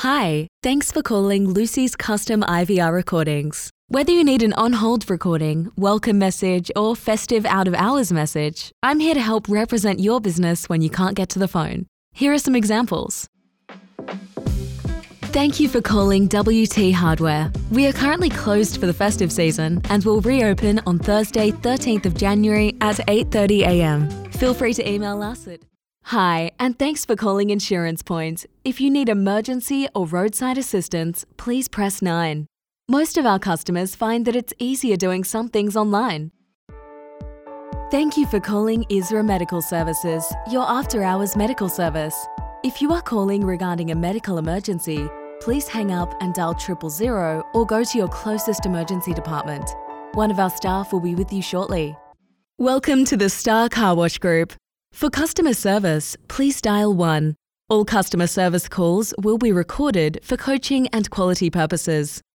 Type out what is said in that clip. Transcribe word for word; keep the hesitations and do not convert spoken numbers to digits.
Hi, thanks for calling Lucy's Custom I V R Recordings. Whether you need an on-hold recording, welcome message, or festive out-of-hours message, I'm here to help represent your business when you can't get to the phone. Here are some examples. Thank you for calling W T Hardware. We are currently closed for the festive season and will reopen on Thursday, thirteenth of January at eight thirty a m. Feel free to email us at Hi, and thanks for calling Insurance Point. If you need emergency or roadside assistance, please press nine. Most of our customers find that it's easier doing some things online. Thank you for calling Isra Medical Services, your after-hours medical service. If you are calling regarding a medical emergency, please hang up and dial triple zero or go to your closest emergency department. One of our staff will be with you shortly. Welcome to the Star Car Wash Group. For customer service, please dial one. All customer service calls will be recorded for coaching and quality purposes.